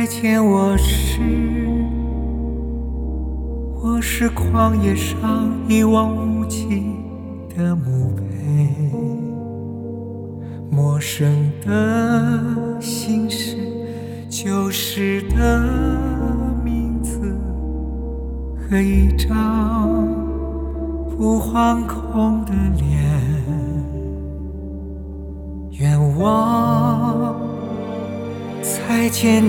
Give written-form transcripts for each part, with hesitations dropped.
再见我是旷野上一望无际的墓碑，陌生的心事，旧时的名字和一张不惶恐的脸。愿我再见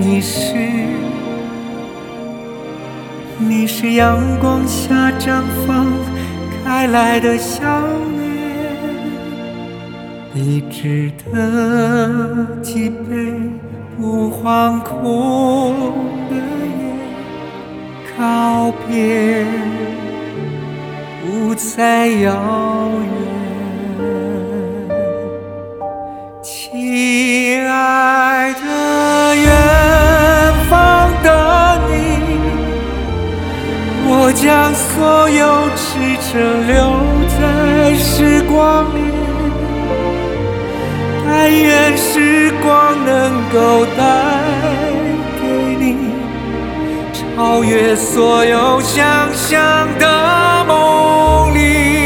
你是阳光下绽放开来的笑脸，笔直的脊背，不惶恐的眼，告别不再遥远。亲爱的远方的你，我将所有赤诚留在时光里，但愿时光能够带给你超越所有想象的梦里。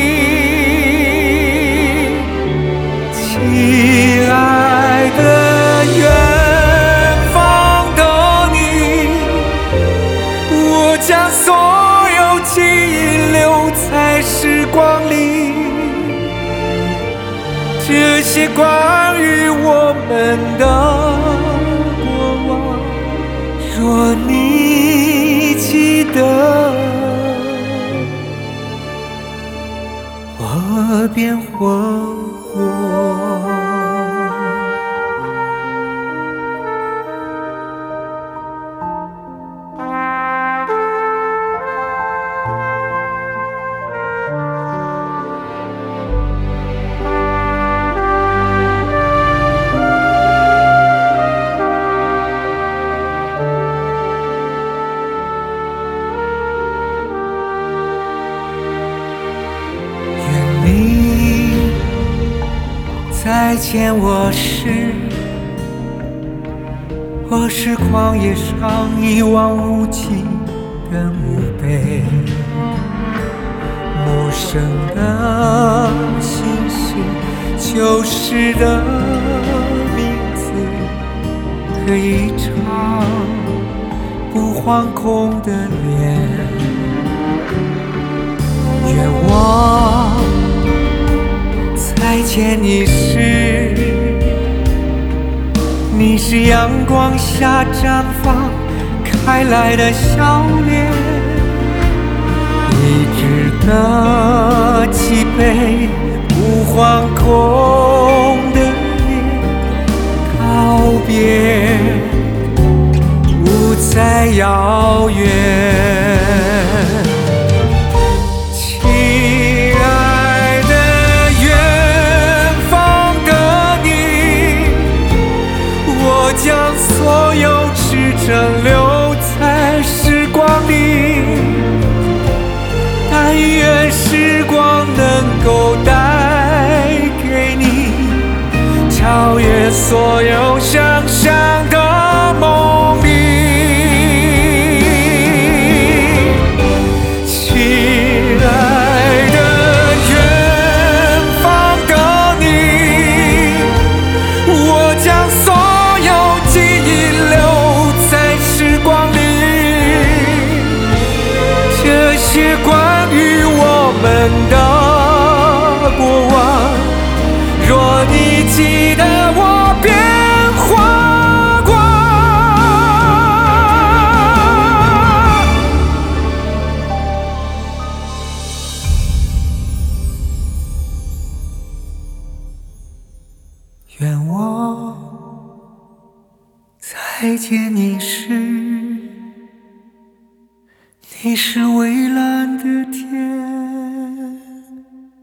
亲爱的远方的你，我将所有记忆留在时光里，这些关于我们的过往，若你记得，我便活过。再见我是旷野上一望无际的墓碑，陌生的心事，旧时的名字和一张不惶恐的脸。愿我再见你是阳光下绽放开来的笑脸，笔直的脊背，不惶恐的眼，告别不再遥远。将所有赤诚留在时光里，但愿时光能够带给你超越所有想象的梦里。亲爱的远方的你，我将所有记忆留在时光里，这些关于我们的过往，若你记得，我便活过。愿我再见你是蔚蓝的天，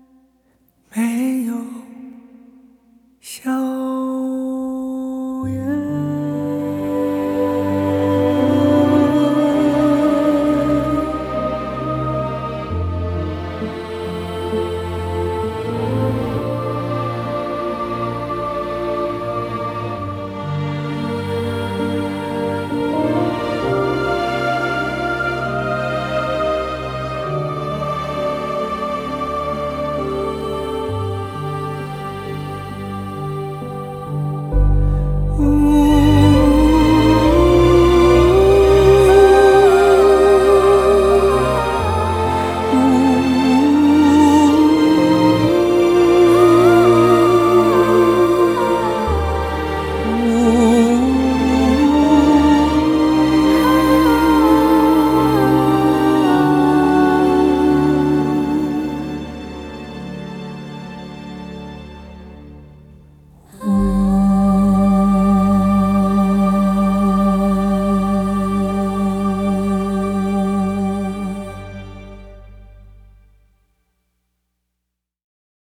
没有硝烟。